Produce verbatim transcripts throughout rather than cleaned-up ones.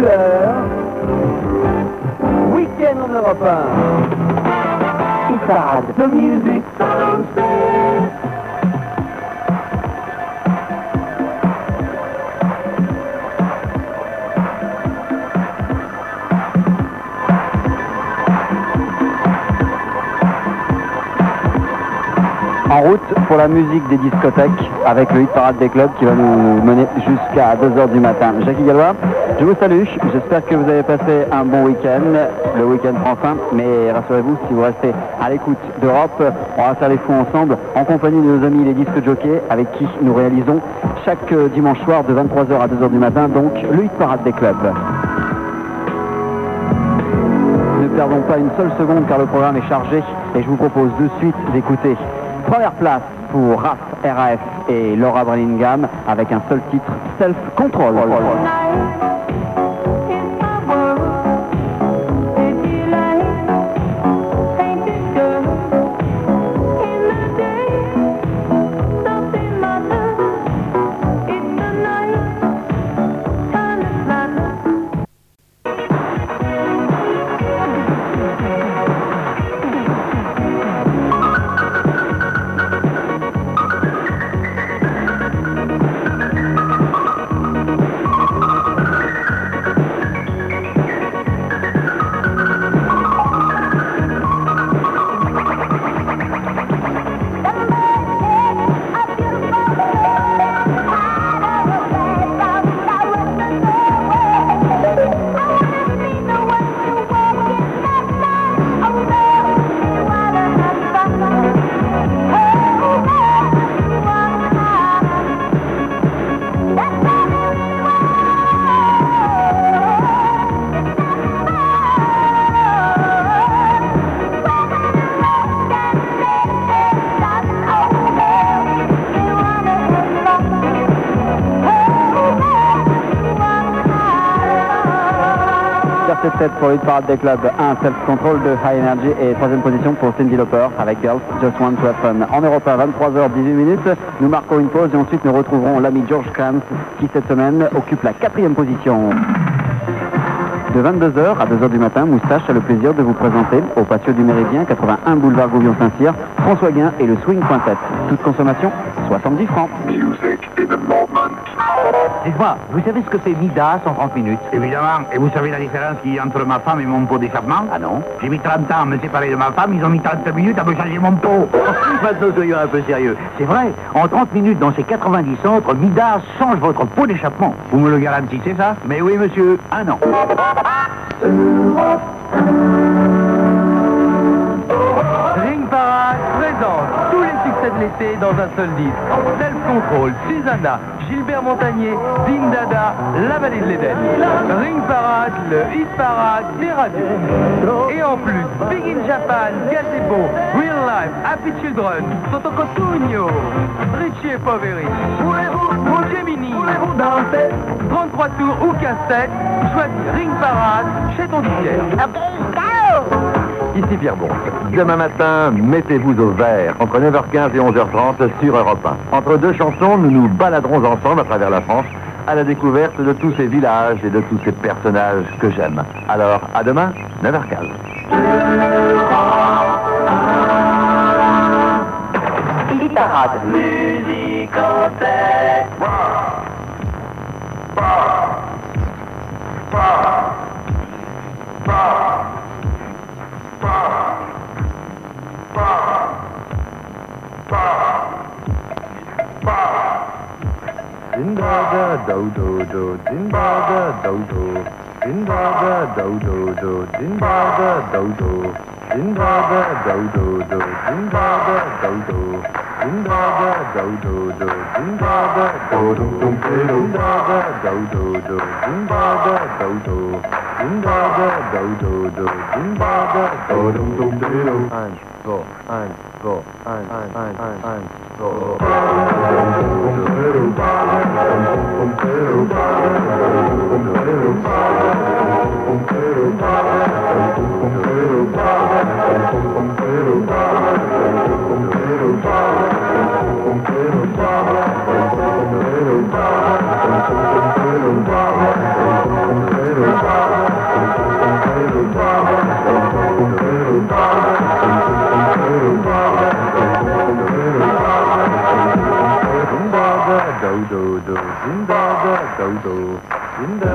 couleurs. Week-end en Europe un. Hit Parade. The music sounds best. En route pour la musique des discothèques avec le hit parade des clubs qui va nous mener jusqu'à deux heures du matin. Jackie Gallois, je vous salue, j'espère que vous avez passé un bon week-end. Le week-end prend fin, mais rassurez-vous, si vous restez à l'écoute d'Europe, on va faire les fous ensemble en compagnie de nos amis les disques jockeys avec qui nous réalisons chaque dimanche soir de vingt-trois heures à deux heures du matin, donc le hit parade des clubs. Ne perdons pas une seule seconde car le programme est chargé et je vous propose de suite d'écouter première place pour Raph, R A F et Laura Branigan avec un seul titre, Self Control. Tête pour le parade des clubs, un self-control de High Energy et troisième position pour Cyndi Lauper avec Girls Just Want to Have Fun. En Europe à vingt-trois heures dix-huit minutes, nous marquons une pause et ensuite nous retrouverons l'ami George Kranz qui cette semaine occupe la quatrième position. De vingt-deux heures à deux heures du matin, Moustache a le plaisir de vous présenter au patio du Méridien, quatre-vingt-un boulevard Gouvion-Saint-Cyr, François Guin et le Swing Quintet. Toute consommation, soixante-dix francs. Music in the moment. Dites-moi, vous savez ce que c'est Midas en trente minutes? Évidemment. Et vous savez la différence qu'il y a entre ma femme et mon pot d'échappement? Ah non? J'ai mis trente ans à me séparer de ma femme, ils ont mis trente minutes à me changer mon pot. Maintenant, soyons un peu sérieux. C'est vrai, en trente minutes, dans ces quatre-vingt-dix centres, Midas change votre pot d'échappement. Vous me le garantissez, ça? Mais oui, monsieur, un an. Ring Parade présente tous les succès de l'été dans un seul disque. Self-Control, Susanna, Gilbert Montagnier, Ding Dada, La Vallée de l'Éden. Ring Parade, le hit parade des radios. Et en plus, Big in Japan, Gazebo, Real Life, Happy Children, Toto Cotugno, Richie et Poveri. Voulez-vous, Gemini, voulez-vous danser? trente-trois tours ou cassette, choisis Ring Parade chez ton disquaire. Ici Pierre Bon. Demain matin, mettez-vous au vert, entre neuf heures quinze et onze heures trente sur Europe un. Entre deux chansons, nous nous baladerons ensemble à travers la France à la découverte de tous ces villages et de tous ces personnages que j'aime. Alors, à demain, neuf heures quinze. Hit Parade. Musique en tête. Dinda da do do do, dinda da do do, dinda da do do do, dinda da do do, dinda da do do do, dinda da do do, dinda da do do do, dinda da do do do, dinda da do do do, dinda da do do, dinda da do do do, dinda da do do do. Eins, zwei, eins, zwei, eins, eins, eins, eins, eins, so. do do. Din da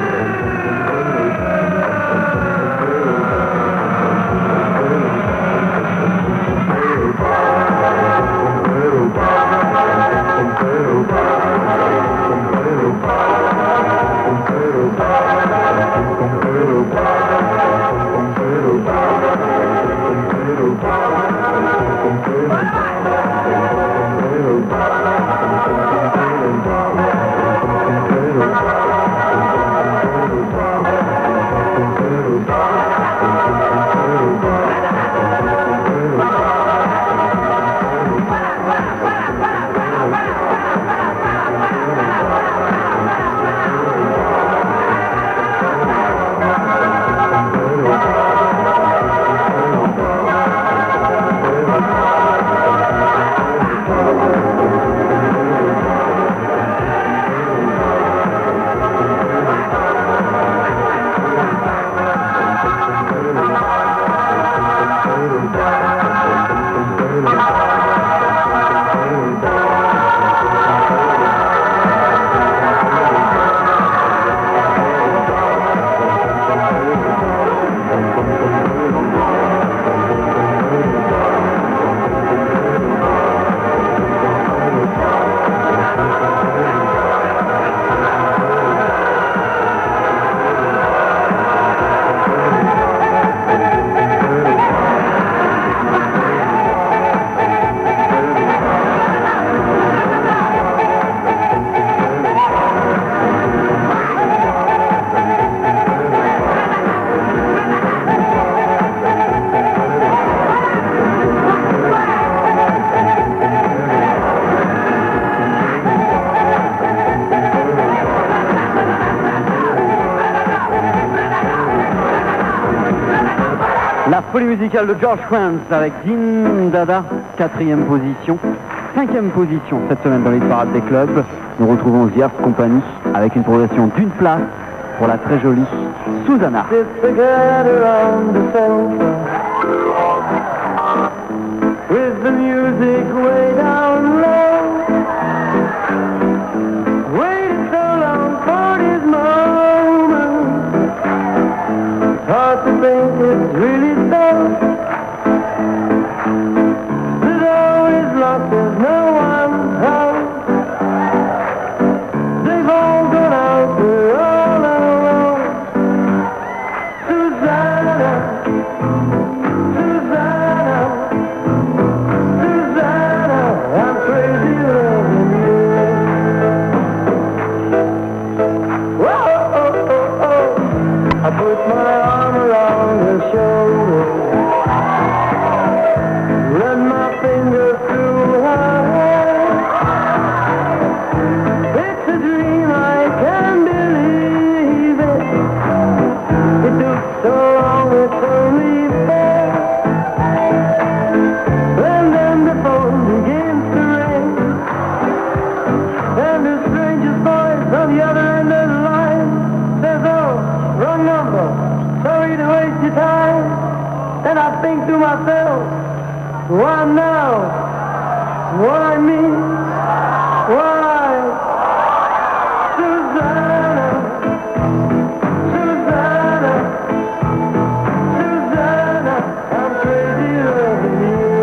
La folie musicale de George Kranz avec Din Dada, quatrième position. Cinquième position cette semaine dans les parades des clubs. Nous retrouvons The Earth Company avec une progression d'une place pour la très jolie Susanna. With the music way down low, waited so long for this moment. It's hard to think it's really so. The door is locked, there's no one home. They've all gone out, we're all alone. Susanna, Susanna, I'm crazy loving you. Whoa, oh, oh, oh. I put my arm around her shoulder, run my fingers through her hair. It's a dream, I can't believe it. It took so long, it's only fair. And then the phone begins to ring, and the stranger's voice on the other end of the line says, oh, wrong number, sorry to waste your time. And I think to myself, why now? Why me? Why? Susanna, Susanna, Susanna, I'm crazy loving you.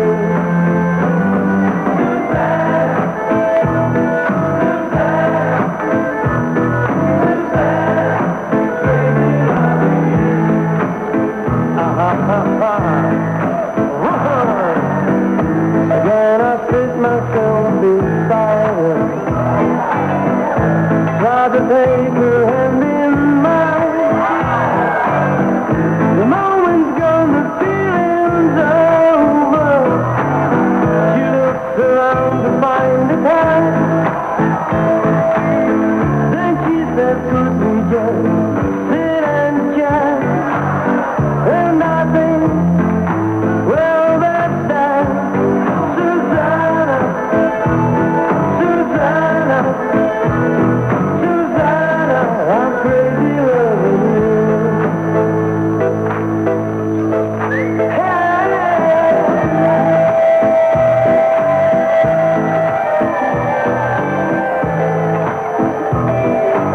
Again I sit myself beside her, try to take her hand in mine. The moment's gone, the feeling's over. She looks around to find the time. Then she says, could we just sit and chat? And I think, well, that's that. Susanna, Susanna, Susanna, I'm crazy loving you. Hey.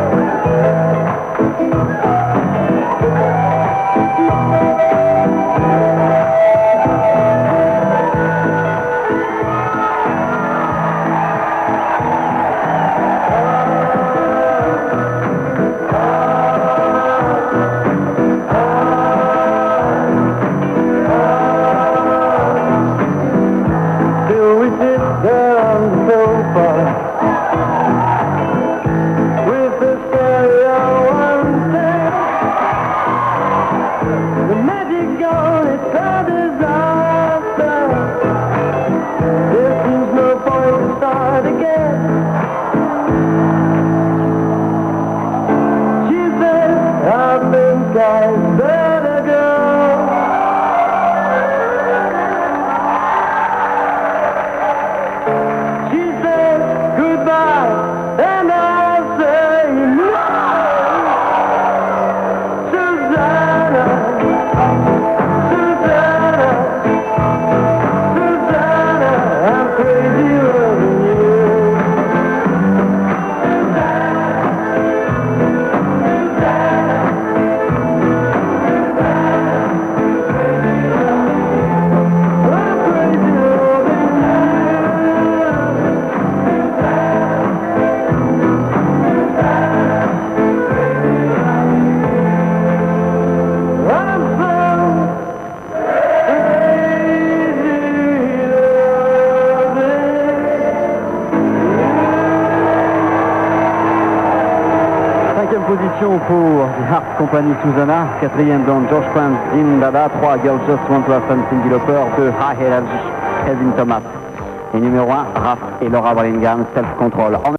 position pour The Heart Company Susanna. Quatrième dans George Kranz, Din Dada. Trois, Girls Just Want to Have Fun, Cyndi Lauper. Deux, High Energy, Kevin Thomas. Et numéro un, Raph et Laura Branigan, Self Control. En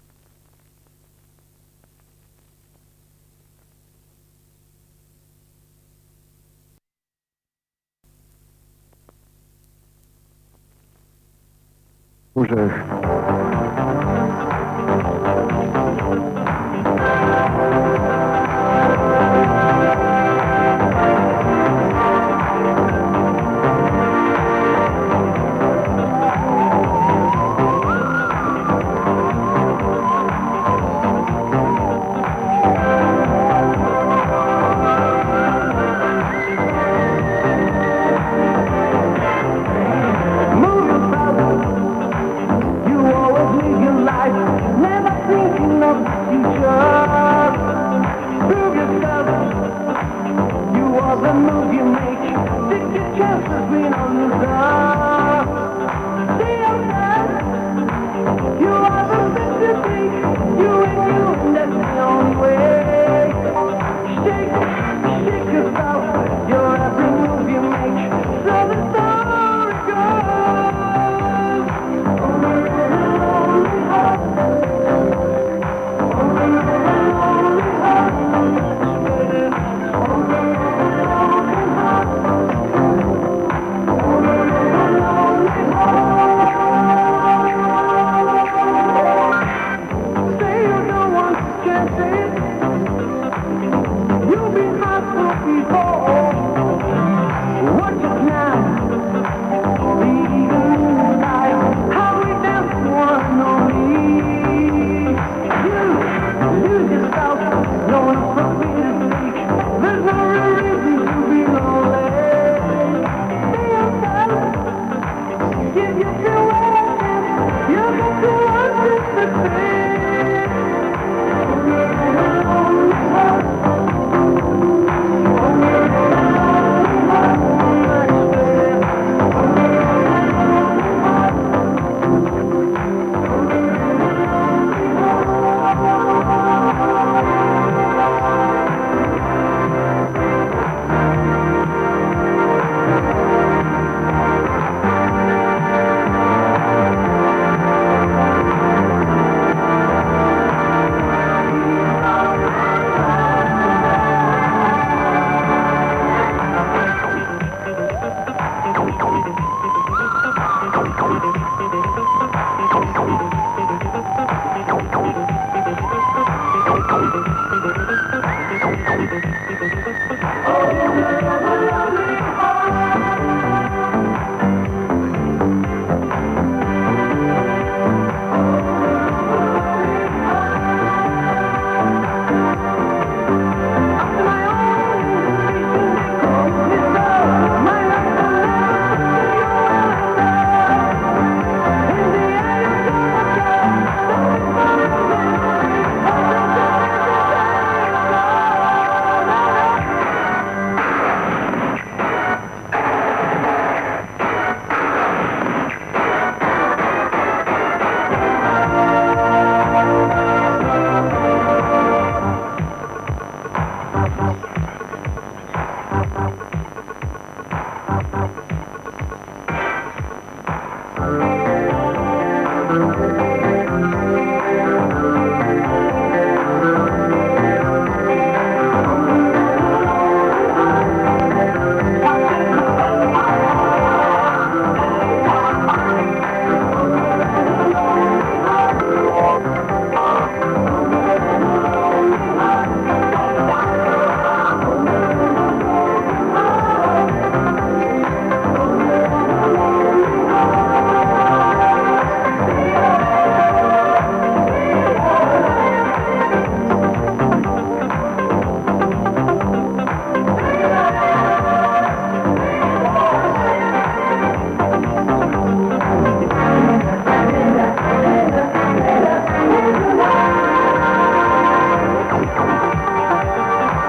au jeu.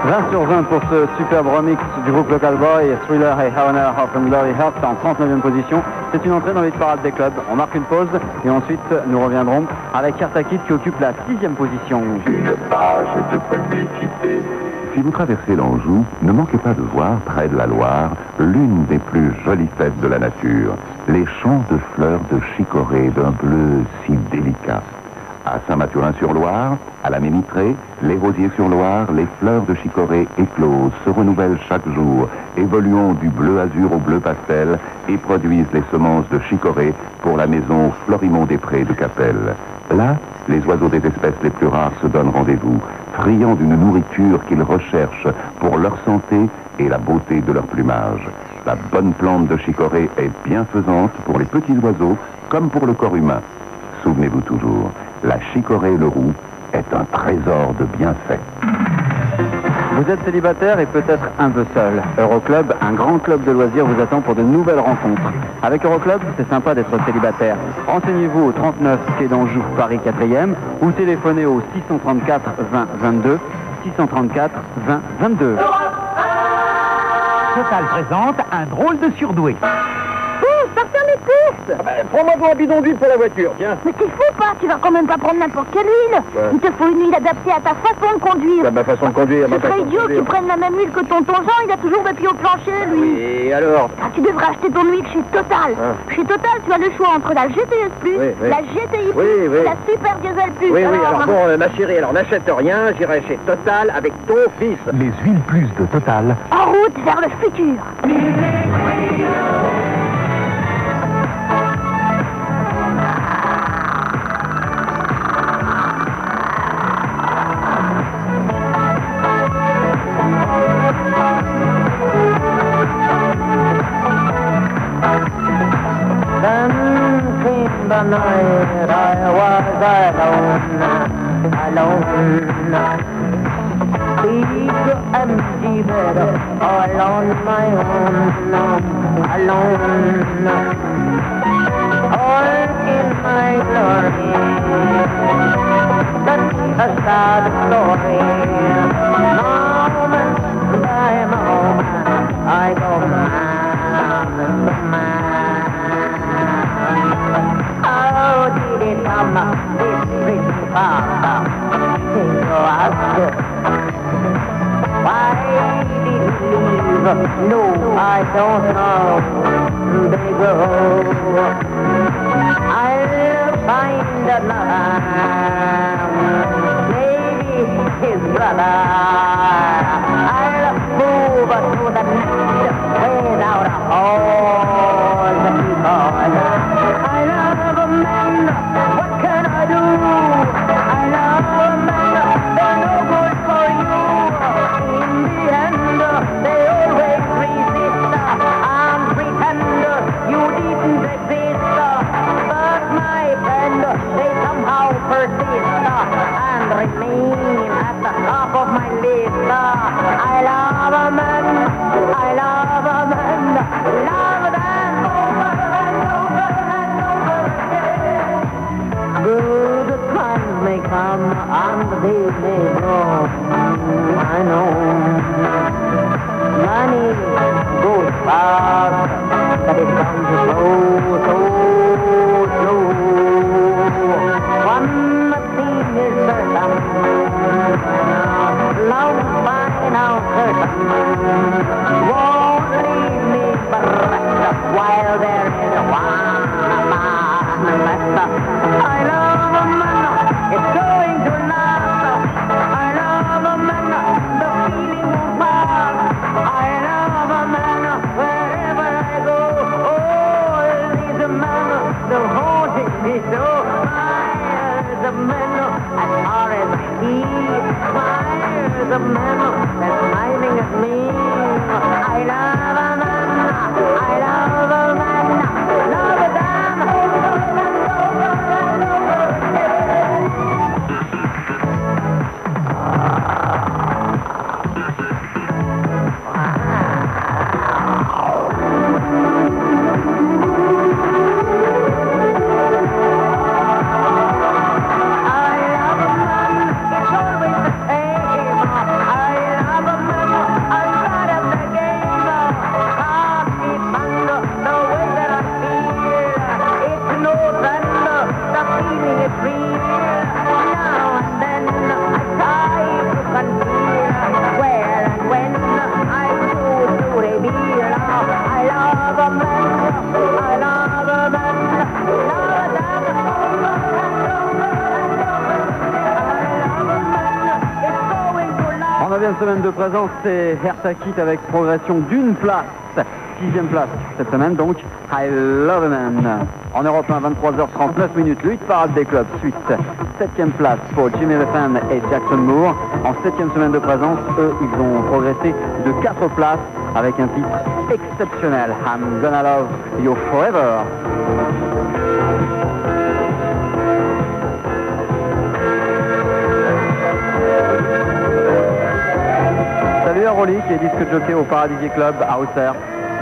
vingt sur vingt pour ce superbe remix du groupe Local Boy, Thriller et Havana of Glory Heart en trente-neuvième position. C'est une entrée dans les parades des clubs. On marque une pause et ensuite nous reviendrons avec Heartakit qui occupe la sixième position. Une page de publicité. Si vous traversez l'Anjou, ne manquez pas de voir, près de la Loire, l'une des plus jolies fêtes de la nature, les champs de fleurs de chicorée d'un bleu si délicat. À Saint-Mathurin-sur-Loire, à la Mémitrée, les Rosiers-sur-Loire, les fleurs de chicorée éclosent, se renouvellent chaque jour, évoluant du bleu azur au bleu pastel et produisent les semences de chicorée pour la maison Florimond-des-Prés de Capelle. Là, les oiseaux des espèces les plus rares se donnent rendez-vous, friands d'une nourriture qu'ils recherchent pour leur santé et la beauté de leur plumage. La bonne plante de chicorée est bienfaisante pour les petits oiseaux comme pour le corps humain. Souvenez-vous toujours, la chicorée le roux est un trésor de bienfaits. Vous êtes célibataire et peut-être un peu seul. Euroclub, un grand club de loisirs, vous attend pour de nouvelles rencontres. Avec Euroclub, c'est sympa d'être célibataire. Renseignez-vous au trente-neuf quai d'Anjou, Paris quatrième, ou téléphonez au six cent trente-quatre vingt vingt-deux, six cent trente-quatre vingt vingt-deux. Total présente un drôle de surdoué. Oh, ça ferme les pistes. Ah ben, prends-moi ton bidon d'huile pour la voiture, tiens. Mais t'es fou pas, tu vas quand même pas prendre n'importe quelle huile. Ouais. Il te faut une huile adaptée à ta façon de conduire. C'est ma façon de conduire, ma Ce serait façon de idiot que tu conduire. prennes la même huile que ton tonton Jean, il a toujours des pieds au plancher, lui. Et alors Ah, tu devrais acheter ton huile chez Total. Ah. Chez Total, tu as le choix entre la G T S plus, Oui, oui. la G T I plus, Oui, oui. et la Super Diesel plus. Oui, oui, alors hein. bon, euh, ma chérie, alors n'achète rien, j'irai chez Total avec ton fils. Les huiles plus de Total. En route vers le futur. Then came the night I was alone, alone. Big empty bed, all on my own, alone. All in my glory, that's a sad story. Moment by moment, I go mad, mad. How did it come this pretty far? Think you ask. Why did he leave? No, I don't know. They go. I'll find another. Maybe his brother. I'll move to the next without a hole to keep on. I love a man, what can I do? I love a man, they're no good for you. In the end, they always resist and pretend you didn't exist. But my friend, they somehow persist and remain at the top of my list. I love a man, I love a man, love them over and over and over again. Good times may come and they may go, I know. Money goes fast, but it comes so, so slow. One thing is certain, love by now certain, won't leave me bereft while there is one man left. I love a man, it's going to last. I love a man, the feeling won't pass. I love a man, wherever I go. Oh, he's a man, the haunting me so. Miles of men, as far as I see. Miles of men, they're smiling at me. I love a man, I love a man, love them over and over and over again. I love a man, it's always the same. I neuvième semaine de présence, c'est Hertha Kitt avec progression d'une place. Sixième place cette semaine, donc I Love a Man. En Europe un, vingt-trois heures trente-neuf minutes, le hit parade des clubs suite. Septième place pour Jimmy Lefan et Jackson Moore. En septième semaine de présence, eux, ils ont progressé de quatre places avec un titre exceptionnel, I'm Gonna Love You Forever. Salut à Rolly qui est disque jockey au Paradisier Club à Auxerre.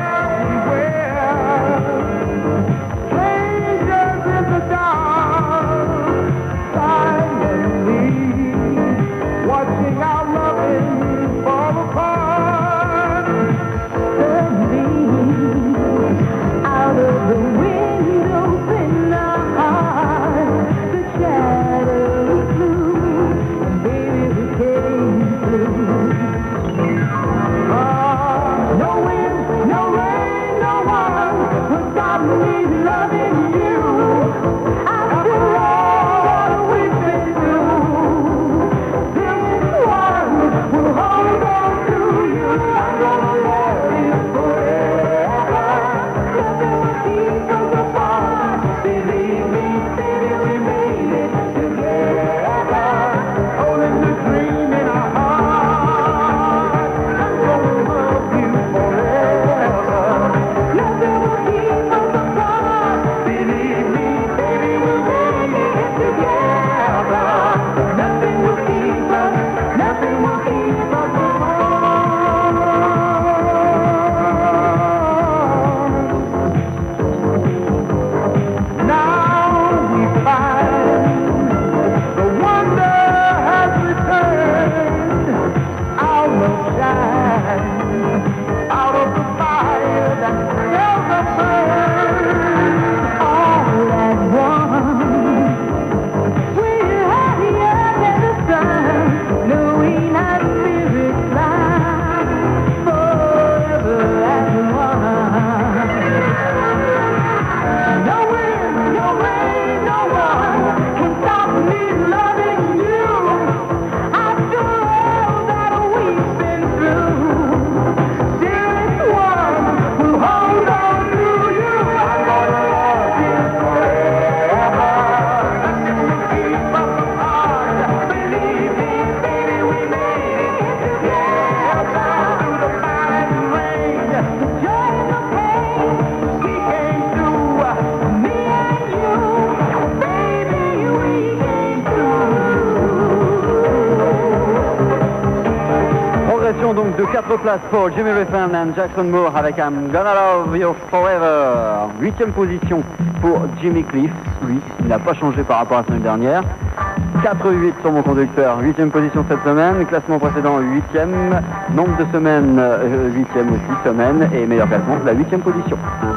Donc de quatre places pour Jimmy Lefan et Jackson Moore avec I'm Gonna Love You Forever. Huitième position pour Jimmy Cliff. Lui, il n'a pas changé par rapport à la semaine dernière. quatre huit sur mon conducteur. Huitième position cette semaine. Classement précédent huitième. Nombre de semaines euh, huitième aussi semaine. Et meilleur classement la huitième position.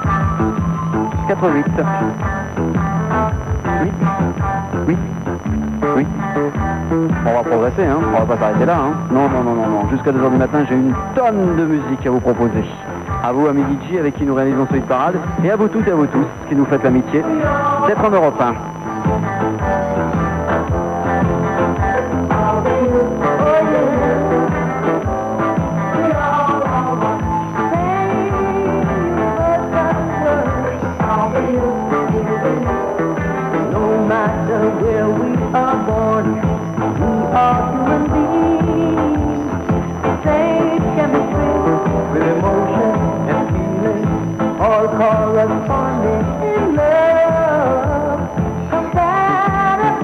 quatre huit. huit. huit. huit. On va progresser, hein. On va pas s'arrêter là, hein. Non, non, non, non, non. Jusqu'à deux heures du matin, j'ai une tonne de musique à vous proposer. À vous, amis D J, avec qui nous réalisons ce hit parade, et à vous toutes et à vous tous, qui nous faites l'amitié d'être en Europe un. No matter where we are born, we are human beings. Same chemistry with emotion and feeling, all corresponding in love. Compatible.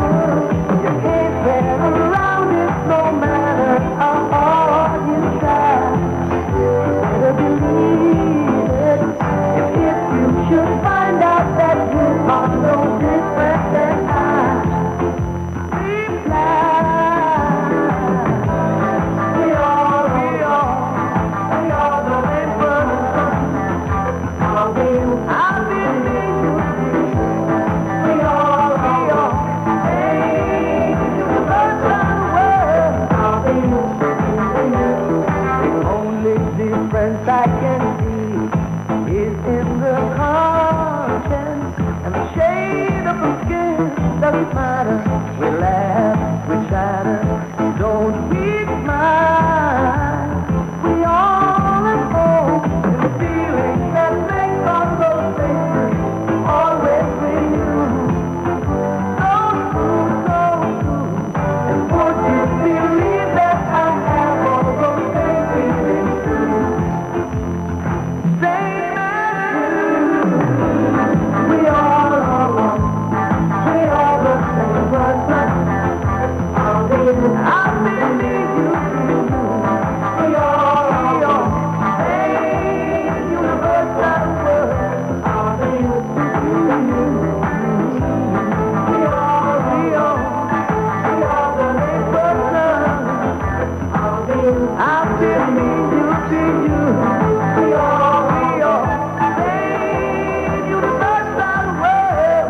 I feel me, you feel you. We all, we all sing universal world.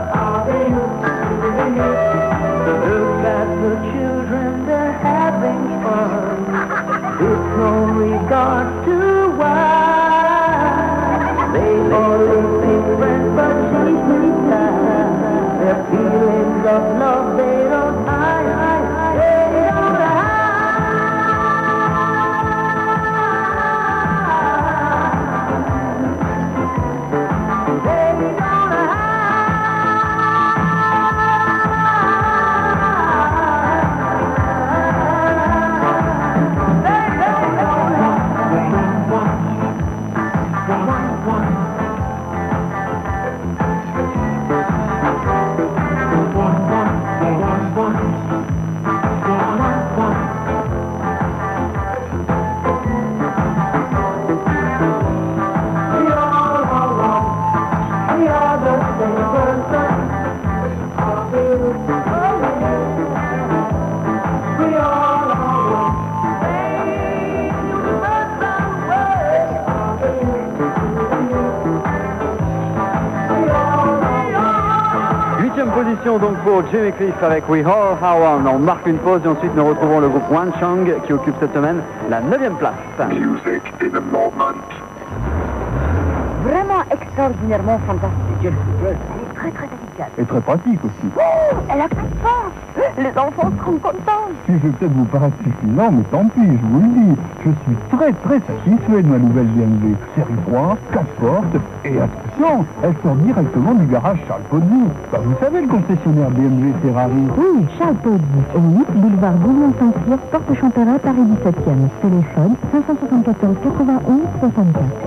Look at the children, they're having fun. It's no regard to why. They all look different, but she's time. Their feelings of love, they don't hide, hide, hide. They don't hide. Position donc pour Jimmy Cliff avec We All Are One. On marque une pause et ensuite nous retrouvons le groupe Wan Chang qui occupe cette semaine la neuvième place. Music in a moment. Vraiment extraordinairement fantastique. Très très efficace. Et très pratique aussi. Oh, elle a pas de force. Les enfants seront contents. Si je vais peut-être vous paraître suffisant, mais tant pis, je vous le dis. Je suis très très satisfait de ma nouvelle B M W. Série trois, quatre portes, et attention, elle sort directement du garage Charles Pozzi. Bah, vous savez, le concessionnaire B M W Ferrari. Oui, Charles Pozzi, au huit boulevard Guillaume Saint-Cyr, Porte Champéret, Paris dix-septième. Téléphone cinq cent soixante-quatorze quatre-vingt-onze soixante-quatre.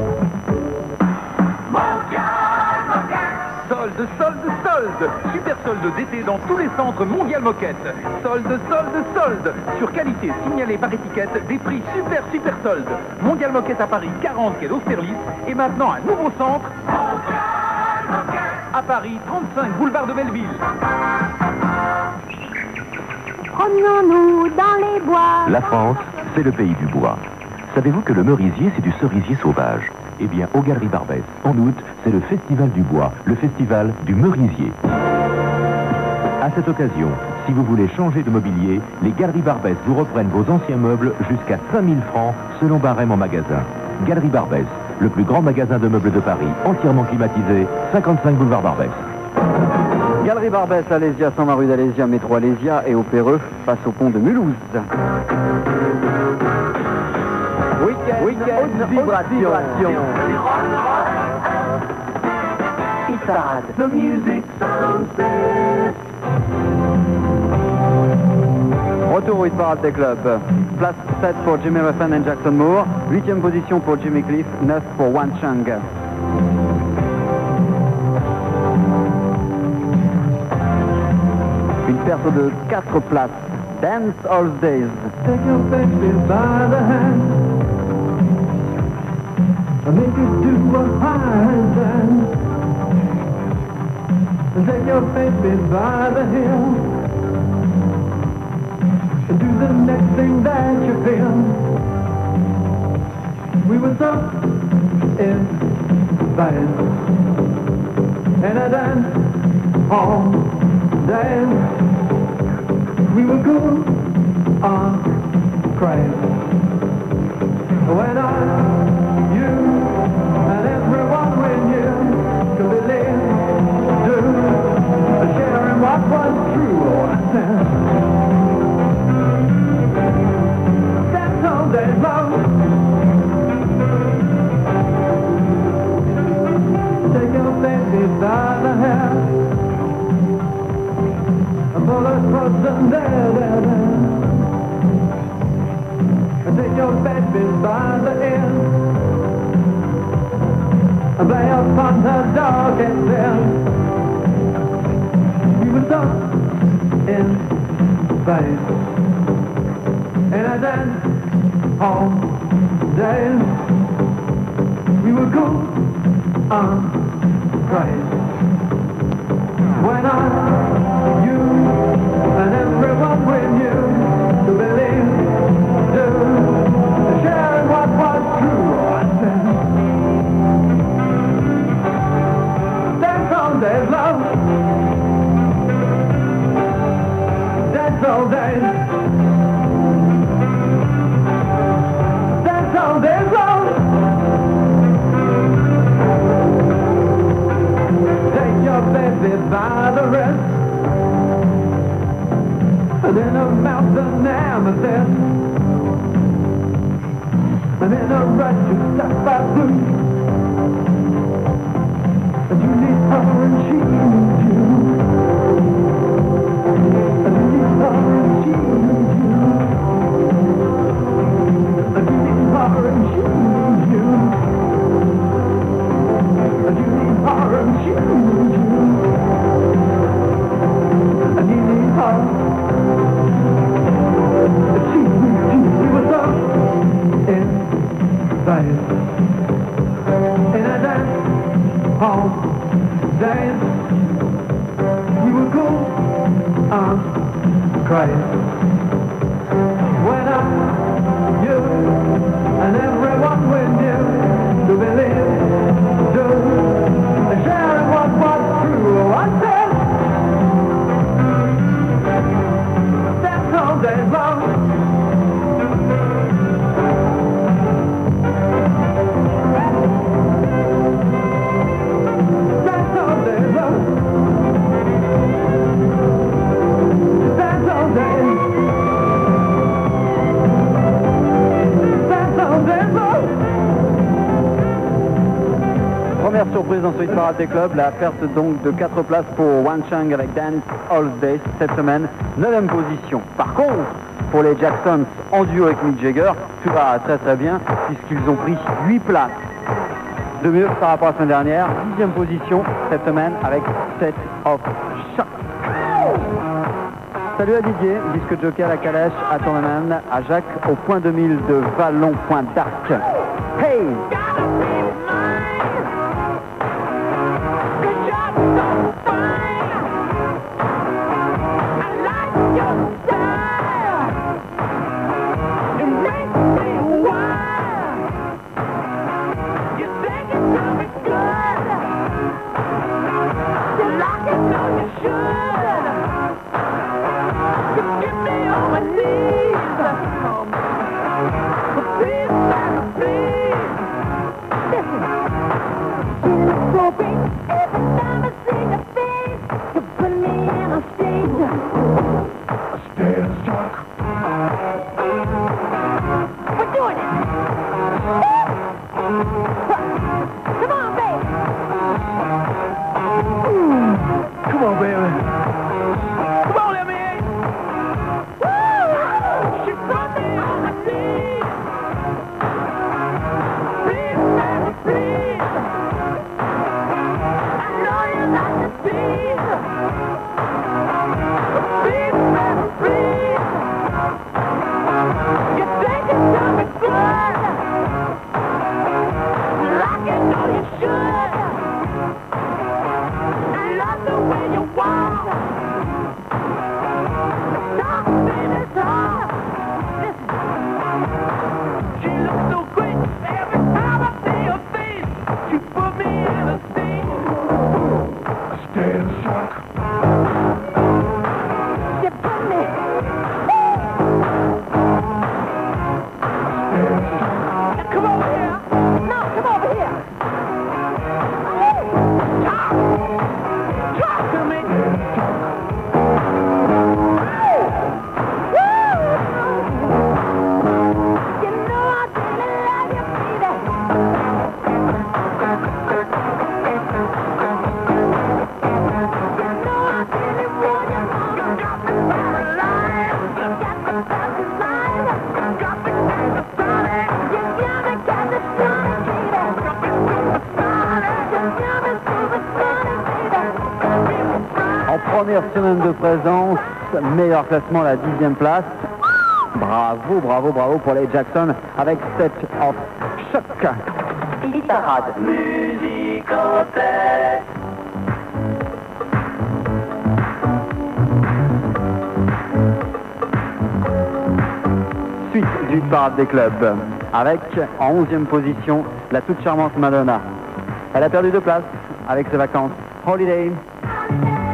Solde, solde, solde. Super solde d'été dans tous les centres Mondial Moquette. Solde, solde, solde. Sur qualité signalée par étiquette, des prix super, super solde. Mondial Moquette à Paris, quarante quai d'Austerlitz. Et maintenant un nouveau centre. Mondial Moquette. À Paris, trente-cinq boulevard de Belleville. Promenons-nous dans les bois. La France, c'est le pays du bois. Savez-vous que le merisier, c'est du cerisier sauvage? Eh bien, aux Galeries Barbès, en août, c'est le Festival du bois, le Festival du merisier. À cette occasion, si vous voulez changer de mobilier, les Galeries Barbès vous reprennent vos anciens meubles jusqu'à cinq mille francs selon barème en magasin. Galeries Barbès, le plus grand magasin de meubles de Paris, entièrement climatisé, cinquante-cinq boulevard Barbès. Galerie Barbès, Alésia, cent vingt rue d'Alésia, métro Alésia et au Péreux, face au pont de Mulhouse. Week-end, Week-end haute vibration. vibration. The music sounds best. Retour au Hit Parade des clubs. Place sept pour Jimmy Ruffin et Jackson Moore. Huitième position pour Jimmy Cliff. neuf pour Wan Chang. Une perte de quatre places. Dance All Days. Take your baby by the hand and make it do a high dance. And take your baby by the heel and do the next thing that you feel. We were so in dance and I danced all dance. We were cool on craze when I, you, and everyone we knew could believe, do, sharing what was true. That's all day long. Take your baby by the hair and pull her close and there, there, there. And take your baby by the ear and play upon her darkest veil. We were so in space and I danced all day. We were cool on craze when I, you, and everyone we knew to believe, do, just like my blue. And you need her and she needs you. And you need her and she needs you. And you need her and she needs you. And you need her and she needs you. And you need her. And she needs you. We were so invited in a dance hall dance. We were cool and crying when I, you, and everyone we knew to believe, do, and sharing what was true. I said, that's all day long. That's all day long. That's all day. That's all day long. Première surprise dans ce hit parade des clubs, la perte donc de quatre places pour Wan Chang avec Dance All Day cette semaine, neuvième position. Par contre, pour les Jacksons en duo avec Mick Jagger, tout va très très bien puisqu'ils ont pris huit places de mieux par rapport à la semaine dernière. Dixième position cette semaine avec Set of Shock. Salut à Didier, disque jockey à la calèche, à Tourneman, à Jacques, au point deux mille de Vallon, point d'Arc. Hey! Première semaine de présence, meilleur classement à la dixième place. Bravo, bravo, bravo pour les Jackson avec Set of Shock. Hit parade. Musique en tête. Suite du parade des clubs avec en onzième position la toute charmante Madonna. Elle a perdu deux places avec ses vacances. Holiday.